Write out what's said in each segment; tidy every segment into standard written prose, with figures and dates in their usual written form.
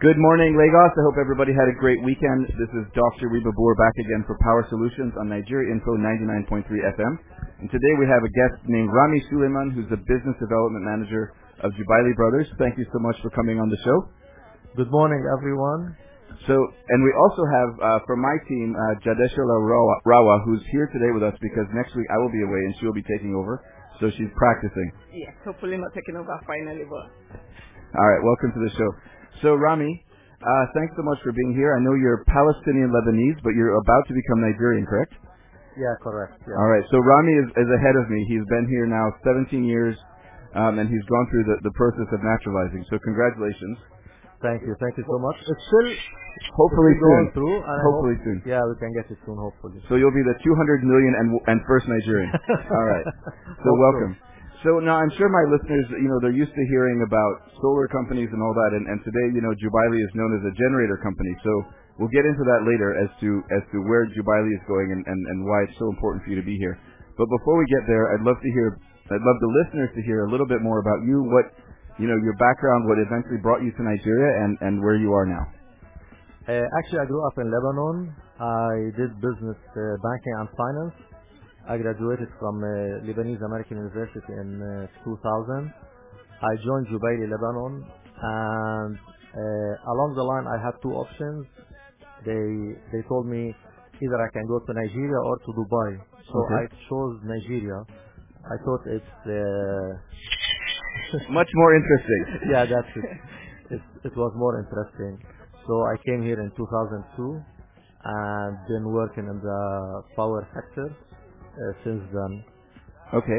Good morning, Lagos. I hope everybody had a great weekend. This is Dr. Weebabur back again for Power Solutions on Nigeria Info 99.3 FM. And today we have a guest named Rami Suleiman, who's the Business Development Manager of Jubaili Brothers. Thank you so much for coming on the show. Good morning, everyone. And we also have, from my team, Jadesha Rawa, who's here today with us because next week I will be away and she will be taking over. So she's practicing. Yes, hopefully not taking over finally, but... All right, welcome to the show. So, Rami, thanks so much for being here. I know you're Palestinian Lebanese, but you're about to become Nigerian, correct? Yeah, correct. Yeah. All right, so Rami is ahead of me. He's been here now 17 years, and he's gone through the process of naturalizing. So, congratulations. Thank you so much. It's still hopefully going soon. through. And hopefully soon. Yeah, we can get it soon, hopefully. So you'll be the 200 million and first Nigerian. All right. So welcome. So now I'm sure my listeners, they're used to hearing about solar companies and all that, and today, Jubaili is known as a generator company. So we'll get into that later as to where Jubaili is going and why it's so important for you to be here. But before we get there, I'd love the listeners to hear a little bit more about you, what your background, what eventually brought you to Nigeria, and where you are now. Actually, I grew up in Lebanon. I did business, banking and finance. I graduated from Lebanese American University in 2000. I joined Jubaili Lebanon, and along the line I had two options. They told me either I can go to Nigeria or to Dubai. So okay. I chose Nigeria. I thought it's much more interesting. Yeah, that's it. It was more interesting. So I came here in 2002 and been working in the power sector since then. Okay,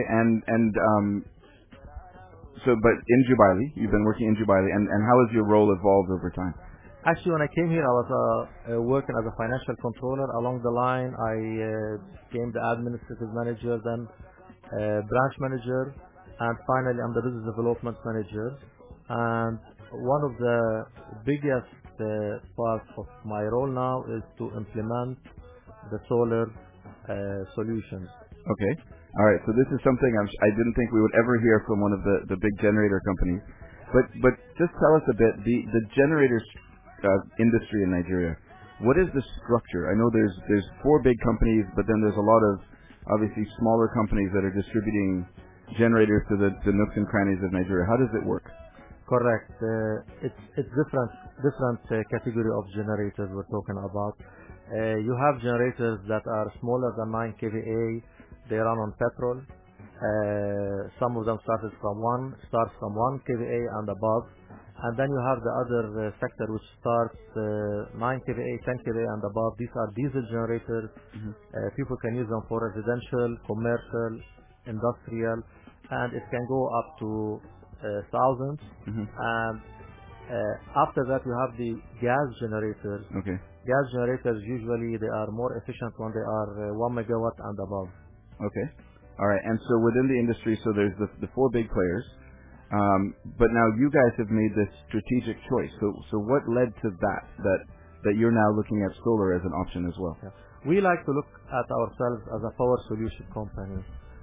but in Jubaili, you've been working in Jubaili, and how has your role evolved over time? Actually, when I came here, I was working as a financial controller. Along the line, I became the administrative manager, then branch manager, and finally, I'm the business development manager. And one of the biggest parts of my role now is to implement the solar solutions. Okay. All right. So this is something I didn't think we would ever hear from one of the big generator companies. But just tell us a bit, the generators industry in Nigeria. What is the structure? I know there's four big companies, but then there's a lot of obviously smaller companies that are distributing generators to the nooks and crannies of Nigeria. How does it work? Correct. It's different category of generators we're talking about. You have generators that are smaller than 9 kVA. They run on petrol. Some of them starts from 1 kVA and above. And then you have the other sector which starts 9 kVA, 10 kVA and above. These are diesel generators. Mm-hmm. People can use them for residential, commercial, industrial, and it can go up to thousands. Mm-hmm. And after that you have the gas generators. Okay. Gas generators, usually they are more efficient when they are 1 megawatt and above. Okay. All right. And so within the industry, so there's the four big players. But now you guys have made this strategic choice. So what led to that you're now looking at solar as an option as well? Yeah. We like to look at ourselves as a power solution company.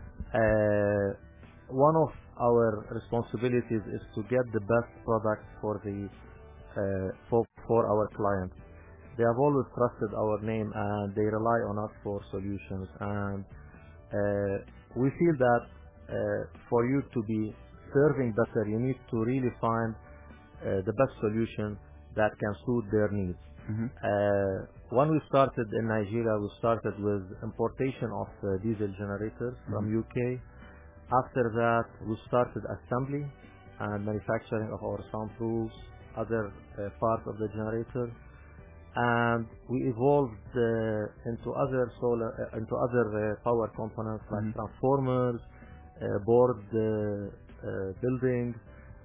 One of our responsibilities is to get the best product for our clients. They have always trusted our name and they rely on us for solutions. And we feel that for you to be serving better, you need to really find the best solution that can suit their needs. Mm-hmm. When we started in Nigeria, we started with importation of diesel generators from UK. After that, we started assembly and manufacturing of our soundproofs, other parts of the generator. And we evolved into other power components like transformers, board building,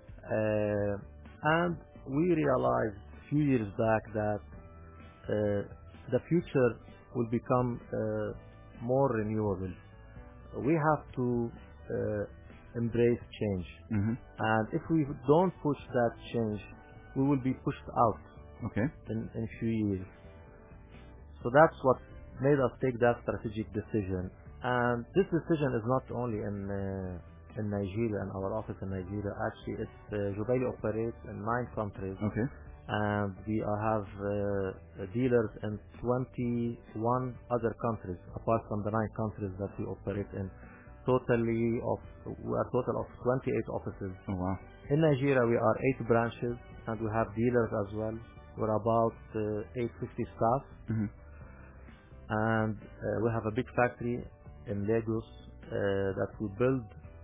and we realized a few years back that the future will become more renewable. We have to embrace change, and if we don't push that change, we will be pushed out. Okay. In a few years. So that's what made us take that strategic decision. And this decision is not only in Nigeria, in our office in Nigeria. Actually, Jubaili operates in 9 countries. Okay. and we have dealers in 21 other countries, apart from the 9 countries that we operate in. We are total of 28 offices. Oh, wow. In Nigeria, we are 8 branches, and we have dealers as well. We're about 850 staff. Mm-hmm. And we have a big factory in Lagos that we build.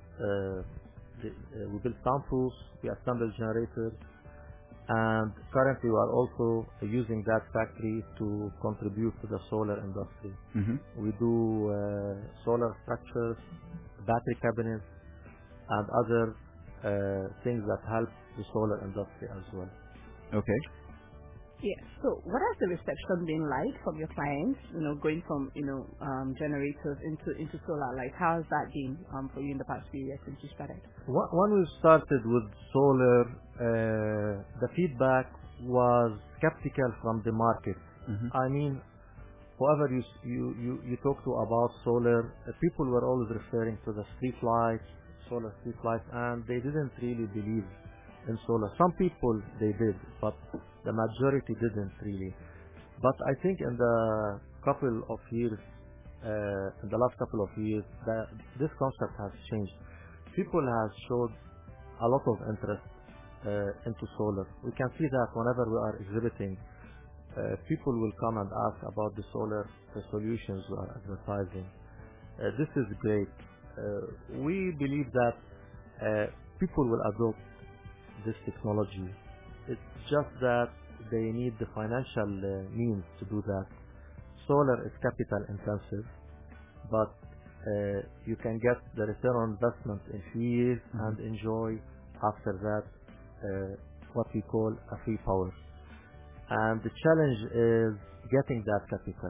We build soundproofs, we assemble generators, and currently we are also using that factory to contribute to the solar industry. Mm-hmm. We do solar structures, battery cabinets, and other things that help the solar industry as well. Okay. Yeah. So, what has the reception been like from your clients? Going from generators into solar. Like, how has that been for you in the past few years since you started? When we started with solar, the feedback was skeptical from the market. Mm-hmm. I mean, whoever you talk to about solar, people were always referring to the street lights, solar street lights, and they didn't really believe in solar. Some people they did, but the majority didn't really. But I think in the couple of years, in the last couple of years, this concept has changed. People have showed a lot of interest into solar. We can see that whenever we are exhibiting, people will come and ask about the solar solutions we are advertising. This is great. We believe that people will adopt this technology. It's just that they need the financial means to do that. Solar is capital intensive, but you can get the return on investment in few years and enjoy after that what we call a free power. And the challenge is getting that capital.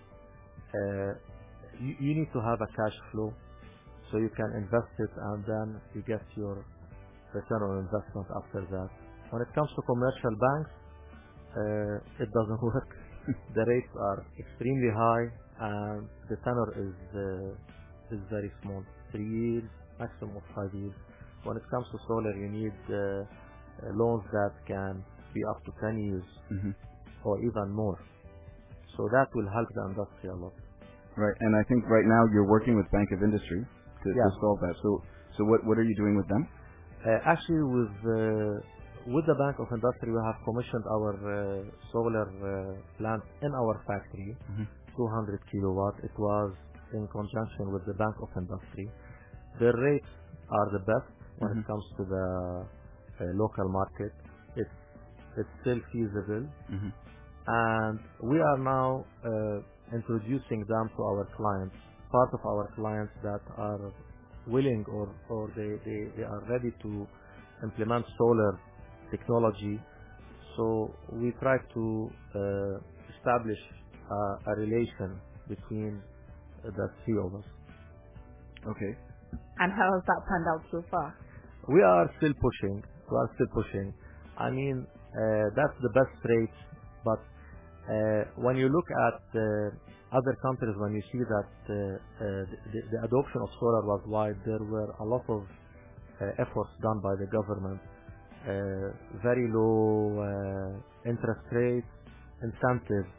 You need to have a cash flow so you can invest it and then you get your return on investment after that. When it comes to commercial banks, it doesn't work. The rates are extremely high and the tenor is very small, 3 years, maximum of 5 years. When it comes to solar, you need loans that can be up to 10 years or even more. So that will help the industry a lot. Right, and I think right now you're working with Bank of Industry to solve that. So what are you doing with them? Actually, with the Bank of Industry, we have commissioned our solar plant in our factory, 200 kilowatt. It was in conjunction with the Bank of Industry. The rates are the best when it comes to the local market. It's still feasible, and we are now introducing them to our clients. Part of our clients that are willing or they are ready to implement solar technology. So we try to establish a relation between the three of us. Okay. And how has that panned out so far? We are still pushing. I mean, that's the best rate, but when you look at other countries, when you see that the adoption of solar was wide, there were a lot of efforts done by the government, very low interest rates, incentives,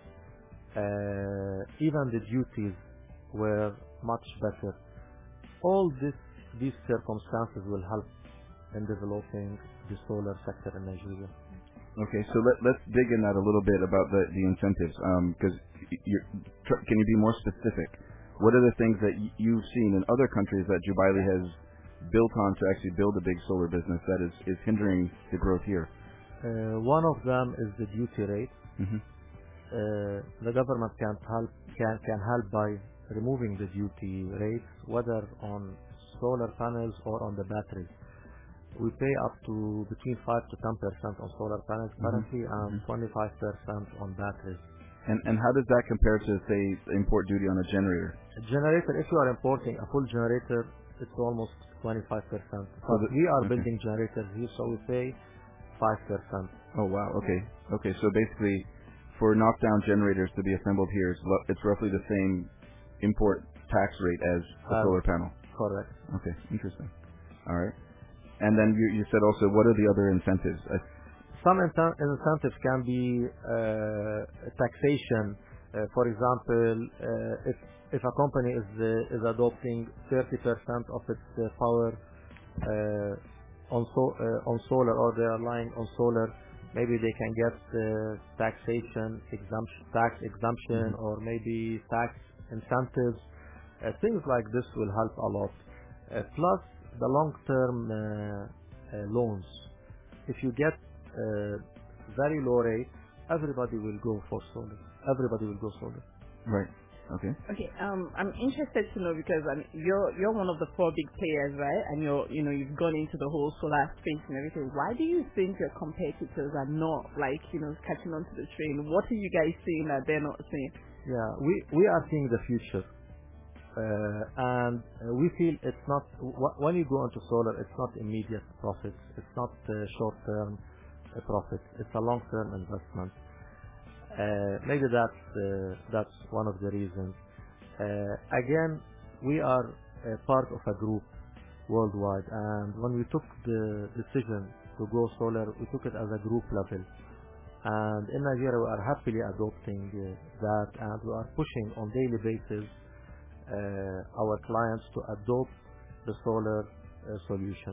even the duties were much better. All these circumstances will help in developing the solar sector in Nigeria. Okay, so let's dig in that a little bit about the incentives, because can you be more specific? What are the things that you've seen in other countries that Jubaili has built on to actually build a big solar business that is hindering the growth here? One of them is the duty rate. The government can help by removing the duty rates, whether on solar panels or on the batteries. We pay up to between 5 to 10% on solar panels currently, and 25% on batteries. And how does that compare to, say, import duty on a generator? A generator, if you are importing a full generator, it's almost 25%. But we are building generators here, so we pay 5%. Oh wow. Okay. So basically, for knockdown generators to be assembled here, it's roughly the same import tax rate as a solar panel. Correct. Okay. Interesting. All right. And then you said also, what are the other incentives? Some incentives can be taxation. For example, if a company is adopting 30% of its power on solar, or they are relying on solar, maybe they can get tax exemption, or maybe tax incentives. Things like this will help a lot. Plus the long-term loans. If you get very low rates, everybody will go for solar. Everybody will go solar. Right. Okay. Okay. I'm interested to know, because you're one of the 4 big players, right? And you've gone into the whole solar space and everything. Why do you think your competitors are not catching on to the train? What are you guys seeing that they're not seeing? Yeah, we are seeing the future, and we feel it's not when you go into solar, it's not immediate profits. It's not short-term profits. It's a long-term investment. Maybe that's one of the reasons. Again, we are part of a group worldwide, and when we took the decision to go solar, we took it as a group level. And in Nigeria, we are happily adopting that, and we are pushing on daily basis our clients to adopt the solar solution.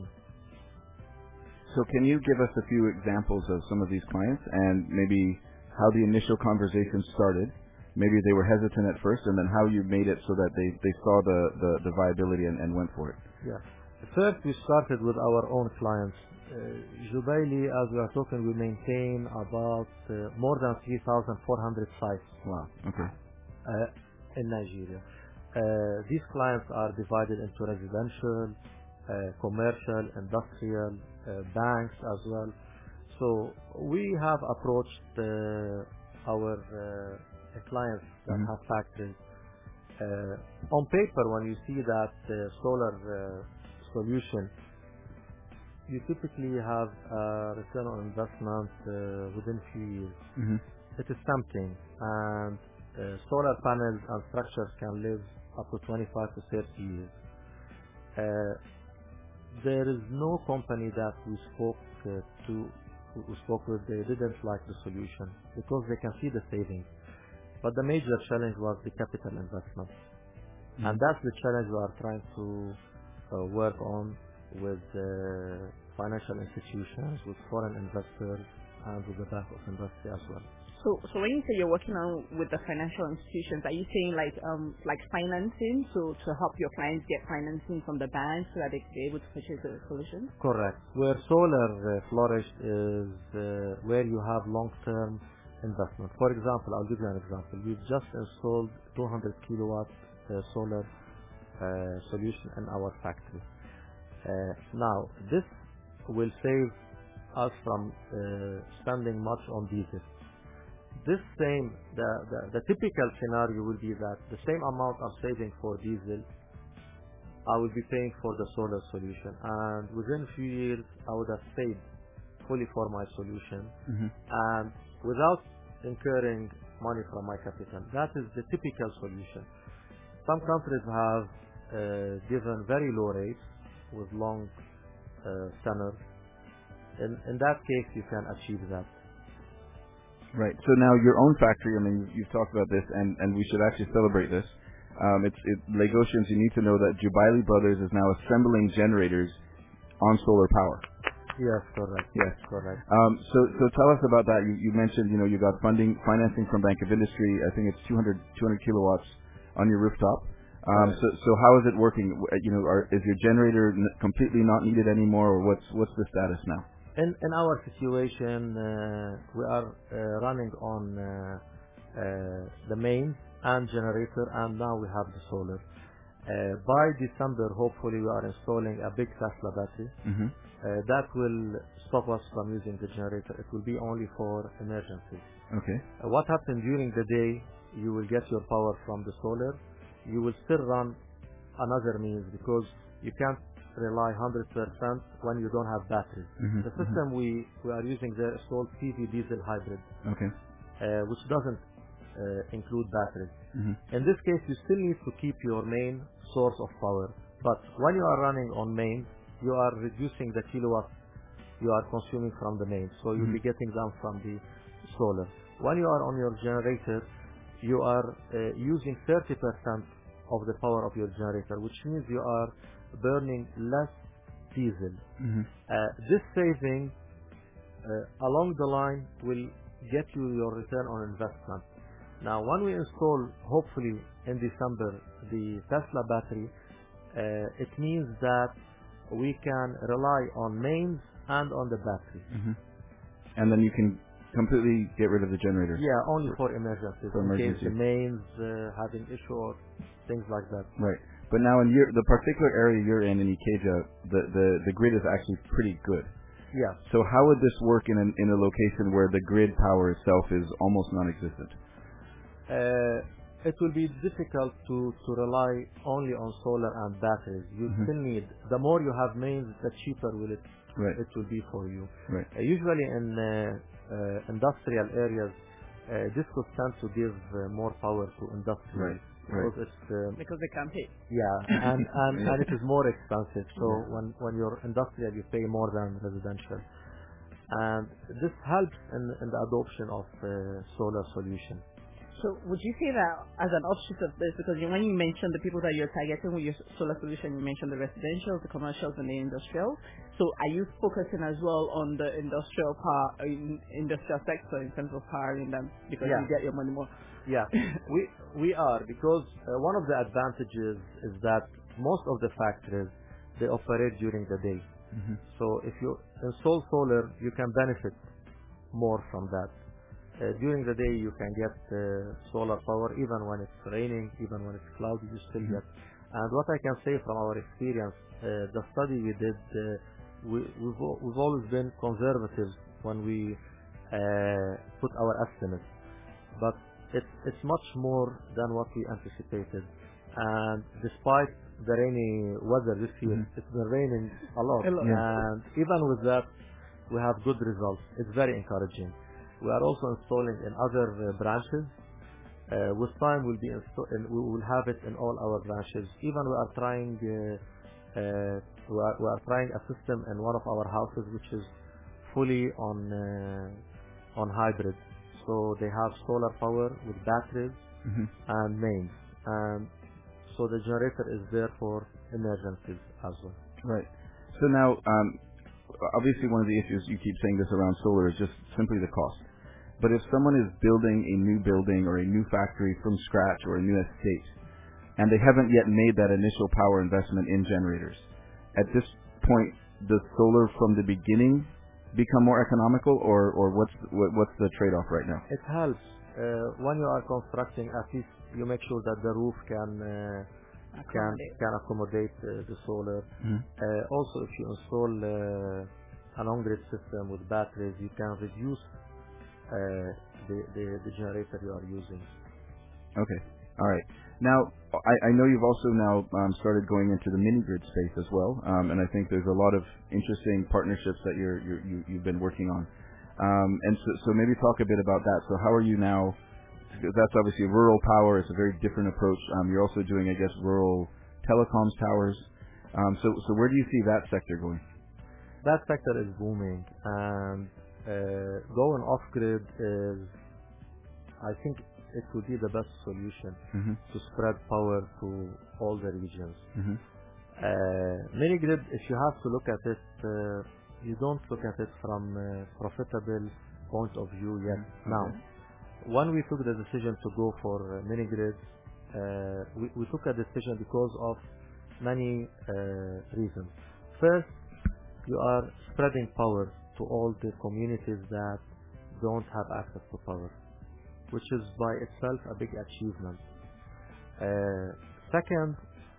So can you give us a few examples of some of these clients, and maybe how the initial conversation started? Maybe they were hesitant at first, and then how you made it so that they saw the viability and went for it. Yeah. First, we started with our own clients. Jubaili, as we are talking, we maintain about more than 3,400 sites. Wow. Okay. In Nigeria. These clients are divided into residential, commercial, industrial, banks as well. So we have approached our clients that have factories. On paper, when you see that solar solution, you typically have a return on investment within few years. It is tempting, and solar panels and structures can live up to 25 to 30 years. There is no company that we spoke with, they didn't like the solution because they can see the savings. But the major challenge was the capital investment. And that's the challenge we are trying to work on with financial institutions, with foreign investors, and with the Bank of Industry as well. So when you say you're working on with the financial institutions, are you saying like financing, so to help your clients get financing from the banks so that they can be able to purchase the solution? Correct. Where solar flourished is where you have long-term investment. For example, I'll give you an example. We've just installed 200 kilowatt solar solution in our factory. Now, this will save us from spending much on diesel. The typical scenario will be that the same amount I'm saving for diesel, I will be paying for the solar solution, and within a few years I would have paid fully for my solution, and without incurring money from my capital. That is the typical solution. Some countries have given very low rates with long tenor. In that case, you can achieve that. Right. So now your own factory, I mean, you've talked about this, and we should actually celebrate this. Lagosians, you need to know that Jubaili Brothers is now assembling generators on solar power. Yes, correct. Yes, correct. So tell us about that. You mentioned, you got financing from Bank of Industry. I think it's 200 kilowatts on your rooftop. So how is it working? Is your generator completely not needed anymore, or what's the status now? In our situation, we are running on the main and generator, and now we have the solar. By December, hopefully, we are installing a big Tesla battery. That will stop us from using the generator. It will be only for emergencies. Okay. What happens during the day, you will get your power from the solar. You will still run another means because you can't rely 100% when you don't have batteries. The system we are using there is called PV diesel hybrid, which doesn't include batteries. In this case, you still need to keep your main source of power, but when you are running on main, you are reducing the kilowatt you are consuming from the mains. So you'll be getting them from the solar. When you are on your generator, you are using 30% of the power of your generator, which means you are burning less diesel. This saving along the line will get you your return on investment. Now, when we install, hopefully in December, the Tesla battery, it means that we can rely on mains and on the battery. And then you can completely get rid of the generator. Yeah, only for emergencies. For in case emergency. the mains having issue or things like that. Right. But now in the particular area you're in Ikeja, the grid is actually pretty good. Yeah. So how would this work in a location where the grid power itself is almost non-existent? It will be difficult to rely only on solar and batteries. You still need, the more you have mains, the cheaper will it will be for you. Right. Usually in industrial areas, discos tend to give more power to industrial. Right. Because they can't pay. Yeah, and it is more expensive. So when you're industrial, you pay more than residential, and this helps in the adoption of solar solution. So would you say that as an offshoot of this, because when you mentioned the people that you're targeting with your solar solution, you mentioned the residential, the commercials, and the industrial. So are you focusing as well on the industrial industrial sector in terms of powering them because you get your money more? Yeah, we are, because one of the advantages is that most of the factories, they operate during the day. So if you install solar, you can benefit more from that. During the day, you can get solar power even when it's raining, even when it's cloudy, you still get. And what I can say from our experience, the study we did, we've always been conservative when we put our estimates, but it's much more than what we anticipated. And despite the rainy weather this year, it's been raining a lot. And even with that, we have good results. It's very encouraging. We are also installing in other branches. With time, we will have it in all our branches. Even we are trying a system in one of our houses which is fully on hybrid. So they have solar power with batteries and mains, and so the generator is there for emergencies as well. Right. So now, obviously, one of the issues you keep saying this around solar is just simply the cost. But if someone is building a new building or a new factory from scratch or a new estate, and they haven't yet made that initial power investment in generators, at this point, does solar from the beginning become more economical, or what's the trade-off right now? It helps. When you are constructing, at least you make sure that the roof can accommodate the solar. Also, if you install an on-grid system with batteries, you can reduce the generator you are using. Okay. All right. Now, I know you've also now started going into the mini-grid space as well, and I think there's a lot of interesting partnerships that you've been working on. And so maybe talk a bit about that. So how are you now? That's obviously rural power. It's a very different approach. You're also doing, I guess, rural telecoms towers. So where do you see that sector going? That sector is booming, and going off-grid is, I think, it would be the best solution to spread power to all the regions. Mini-grid, if you have to look at it, you don't look at it from a profitable point of view yet. Now, when we took the decision to go for mini-grid, we took a decision because of many reasons. First, you are spreading power to all the communities that don't have access to power, which is by itself a big achievement. Second,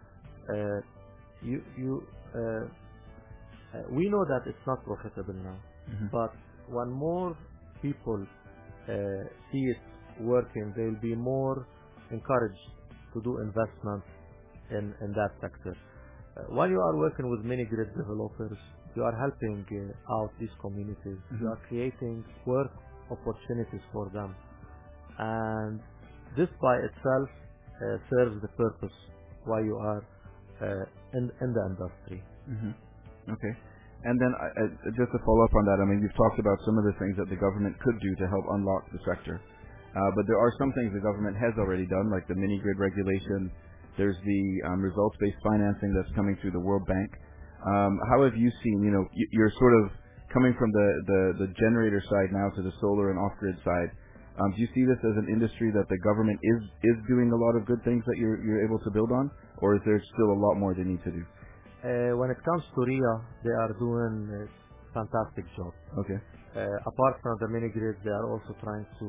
we know that it's not profitable now, but when more people see it working, they'll be more encouraged to do investment in that sector. While you are working with mini grid developers, you are helping out these communities. You are creating work opportunities for them, and this by itself serves the purpose why you are in the industry. Okay. And then just to follow up on that, I mean, you've talked about some of the things that the government could do to help unlock the sector. But there are some things the government has already done, like the mini-grid regulation. There's the results-based financing that's coming through the World Bank. How have you seen, you're sort of coming from the generator side now to the solar and off-grid side. Do you see this as an industry that the government is doing a lot of good things that you're able to build on? Or is there still a lot more they need to do? When it comes to RIA, they are doing a fantastic job. Okay. Apart from the mini-grids, they are also trying to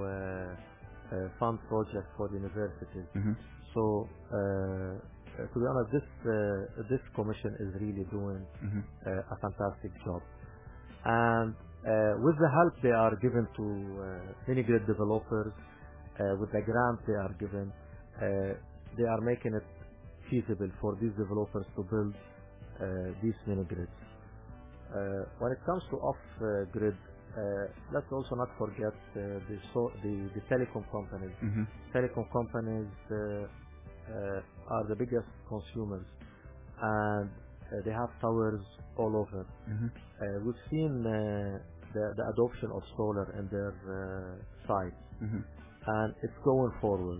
fund projects for universities. Mm-hmm. So, to be honest, this commission is really doing a fantastic job. And with the help they are given to mini-grid developers, with the grant they are given, they are making it feasible for these developers to build these mini-grids. When it comes to off-grid, let's also not forget the telecom companies. Mm-hmm. Telecom companies are the biggest consumers, and they have towers all over. Mm-hmm. We've seen the adoption of solar in their sites, and it's going forward.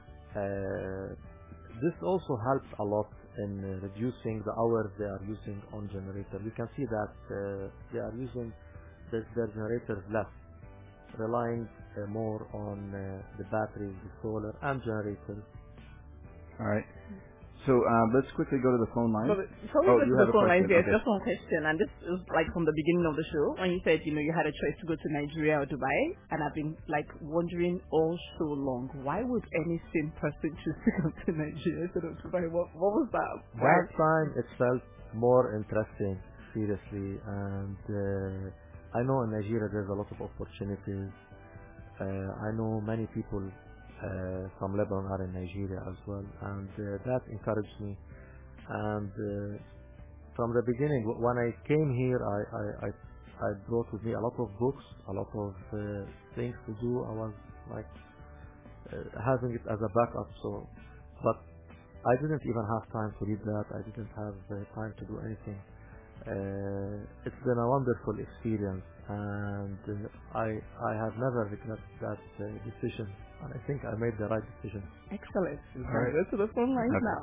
This also helps a lot in reducing the hours they are using on generator. We can see that they are using their generators less, relying more on the batteries, the solar, and generators. All right. So let's quickly go to the phone line. Before we go to the phone line, there's okay. just one question, and this is like from the beginning of the show when you said you had a choice to go to Nigeria or Dubai, and I've been like wondering all so long, why would any sane person choose to go to Nigeria instead of Dubai? What was that? That time it felt more interesting, seriously, and I know in Nigeria there's a lot of opportunities. I know many people from Lebanon are in Nigeria as well, and that encouraged me. And from the beginning, when I came here, I brought with me a lot of books, a lot of things to do. I was like having it as a backup. So, but I didn't even have time to read that. I didn't have time to do anything. It's been a wonderful experience, and I have never regretted that decision. And I think I made the right decision. Excellent. We're going to go to the phone lines now.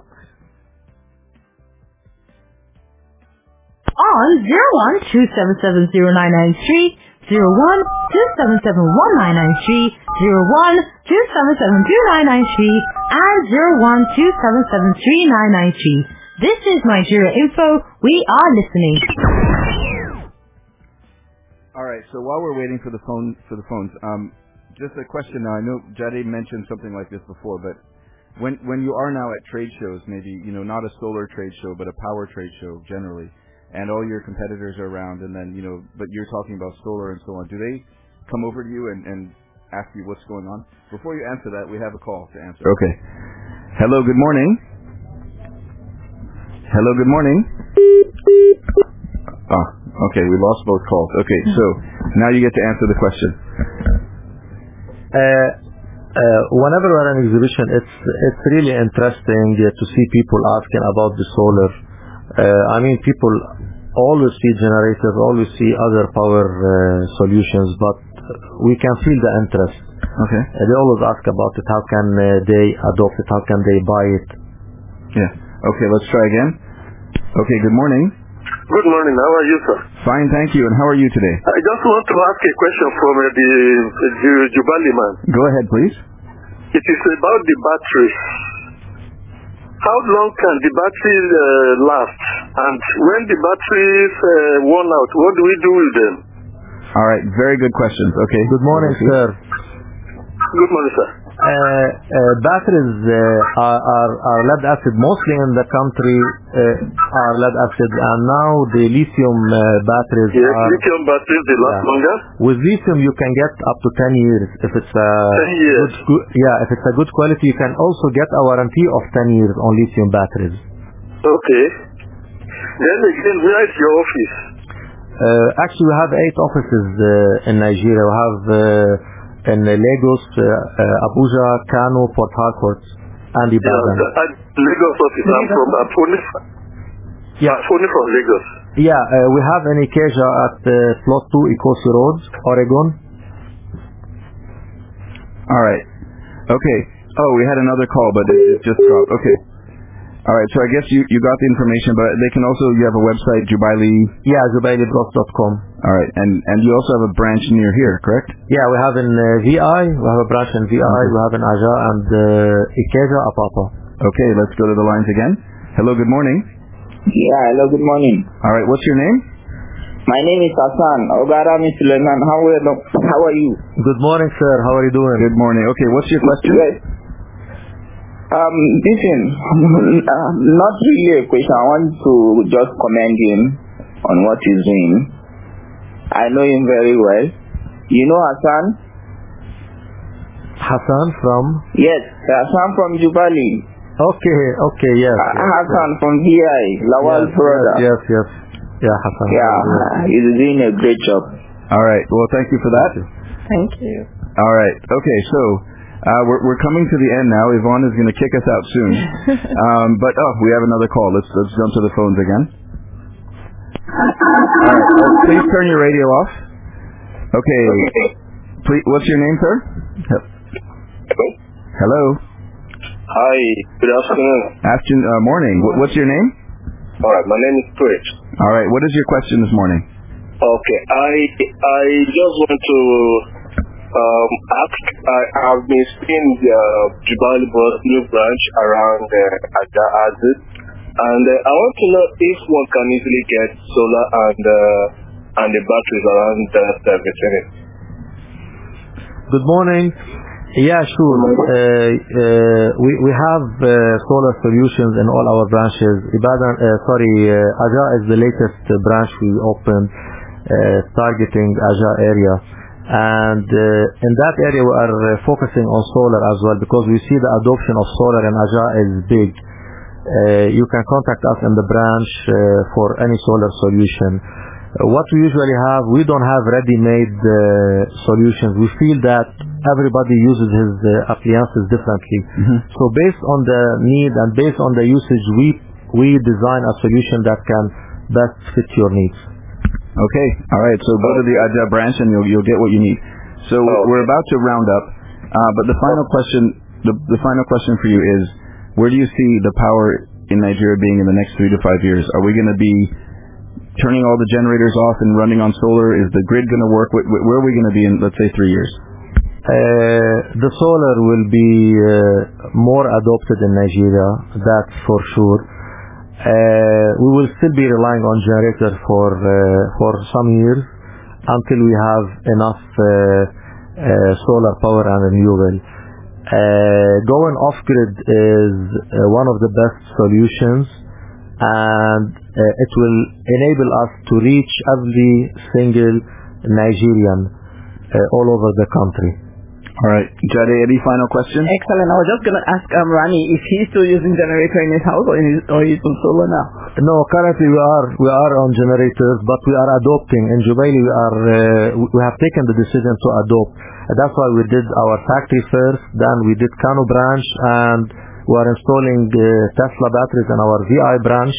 On 01-277-0993, 01-277-1993, 01-277-2993, and 01-277-3993. This is Nigeria Info. We are listening. All right. So while we're waiting for the phones, just a question now. I know Jade mentioned something like this before, but when you are now at trade shows, maybe not a solar trade show, but a power trade show generally, and all your competitors are around, and then but you're talking about solar and so on. Do they come over to you and ask you what's going on? Before you answer that, we have a call to answer. Okay. Hello. Good morning. Hello. Good morning. Oh, okay. We lost both calls. Okay. So now you get to answer the question. Whenever we're at an exhibition, it's really interesting to see people asking about the solar. I mean, people always see generators, always see other power solutions, but we can feel the interest. Okay. They always ask about it. How can they adopt it? How can they buy it? Yeah. Okay, let's try again. Okay, good morning. Good morning. How are you, sir? Fine, thank you. And how are you today? I just want to ask a question from the Jubali man. Go ahead, please. It is about the batteries. How long can the battery last? And when the batteries worn out, what do we do with them? All right, very good questions. Okay. Good morning, sir. Good morning, sir. Batteries are lead acid. Mostly in the country are lead acid, and now the lithium batteries are... lithium batteries, they last longer? With lithium, you can get up to 10 years. If it's 10 years? If it's a good quality, you can also get a warranty of 10 years on lithium batteries. Okay. Then again, where is your office? Actually, we have 8 offices in Nigeria. We have... in Lagos, Abuja, Kano, Port Harcourt, and Ibadan. Lagos office. I'm from Afoni. Yeah. Afoni from Lagos. Yeah, we have an Ikeja at Plot 2, Ecosi Road, Oregon. All right. Okay. Oh, we had another call, but it just dropped. Okay. All right. So I guess you got the information, but they can also, you have a website, Jubaili. Yeah, JubaiLibros.com. All right. And you also have a branch near here, correct? Yeah, we have in VI. We have a branch in VI. Okay. We have in Aja and Ikeja, Apapa. Okay. Let's go to the lines again. Hello. Good morning. Yeah. Hello. Good morning. All right. What's your name? My name is Hassan Ogarami Suleiman. How are you? Good morning, sir. How are you doing? Good morning. Okay. What's your question? Yes. Listen, not really a question. I want to just commend him on what he's doing. I know him very well. You know Hassan? Hassan from? Yes, Hassan from Jubaili. Okay, yes. Hassan from VI, Lawal's brother. Yes. Yeah, Hassan. Yeah, he's doing a great job. All right. Well, thank you for that. Thank you. All right. Okay, so we're coming to the end now. Yvonne is going to kick us out soon. But we have another call. Let's jump to the phones again. All right. Please turn your radio off. Okay. Please, what's your name, sir? Hello. Hi, good afternoon. Morning. What's your name? All right, my name is Chris. All right. What is your question this morning? Okay, I just want to ask. I've been seeing the Jubaili new branch around Aja Azid, and I want to know if one can easily get solar and the batteries around the vicinity. Good morning. Yeah, sure. We have solar solutions in all our branches. Aja is the latest branch we opened, targeting Aja area. And in that area we are focusing on solar as well, because we see the adoption of solar in Aja is big. You can contact us in the branch for any solar solution. What we usually have, we don't have ready-made solutions. We feel that everybody uses his appliances differently. Mm-hmm. So based on the need and based on the usage, we design a solution that can best fit your needs. Okay, all right. So go to the Aja branch and you'll get what you need. So we're about to round up, but the final question for you is, where do you see the power in Nigeria being in the next 3 to 5 years? Are we going to be turning all the generators off and running on solar? Is the grid going to work? Where are we going to be in, let's say, 3 years? The solar will be more adopted in Nigeria, that's for sure. We will still be relying on generators for some years until we have enough solar power and renewable. Going off-grid is one of the best solutions, and it will enable us to reach every single Nigerian all over the country. All right. Jade, any final questions? Excellent. I was just going to ask Rani if he's still using generator in his house or he's on solar now. No, currently we are on generators, but we are adopting. In Jubaili we have taken the decision to adopt. That's why we did our factory first, then we did Kano branch, and we are installing Tesla batteries in our VI branch.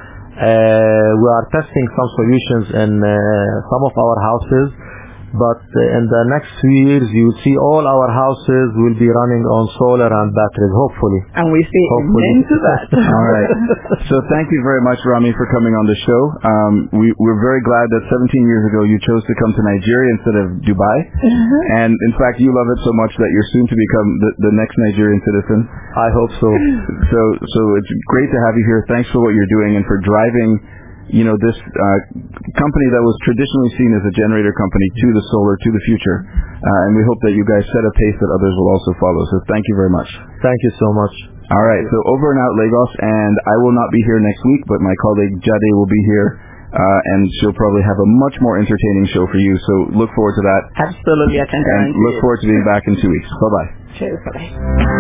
We are testing some solutions in some of our houses, but in the next few years you will see all our houses will be running on solar and batteries, hopefully. And we see amen to that. All right. So thank you very much, Rami, for coming on the show. We're very glad that 17 years ago you chose to come to Nigeria instead of Dubai. And in fact, you love it so much that you're soon to become the next Nigerian citizen. I hope so. So it's great to have you here. Thanks for what you're doing and for driving this company that was traditionally seen as a generator company to the solar, to the future. And we hope that you guys set a pace that others will also follow. So thank you very much. Thank you so much. All right. So over and out, Lagos. And I will not be here next week, but my colleague Jade will be here. And she'll probably have a much more entertaining show for you. So look forward to that. Absolutely. I can guarantee. And look forward to being back in 2 weeks. Bye-bye. Cheers. Bye-bye.